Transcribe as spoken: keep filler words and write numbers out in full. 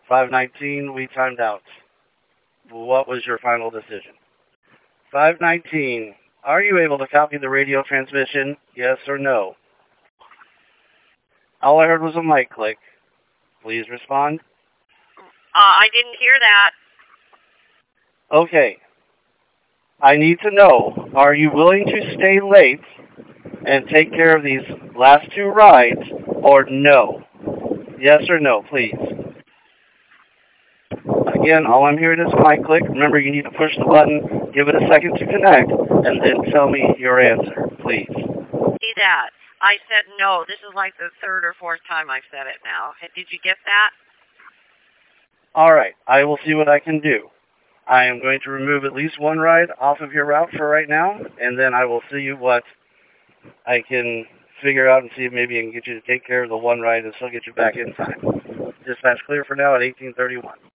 five nineteen, we timed out. What was your final decision? five nineteen, are you able to copy the radio transmission, yes or no? All I heard was a mic click. Please respond. Uh, I didn't hear that. Okay. I need to know, are you willing to stay late and take care of these last two rides, or no? Yes or no, please. Again, all I'm hearing is mic click. Remember, you need to push the button, give it a second to connect, and then tell me your answer, please. See that. I said no. This is like the third or fourth time I've said it now. Did you get that? All right. I will see what I can do. I am going to remove at least one ride off of your route for right now, and then I will see what I can figure out and see if maybe I can get you to take care of the one ride and still get you back in time. Dispatch clear for now at eighteen thirty-one.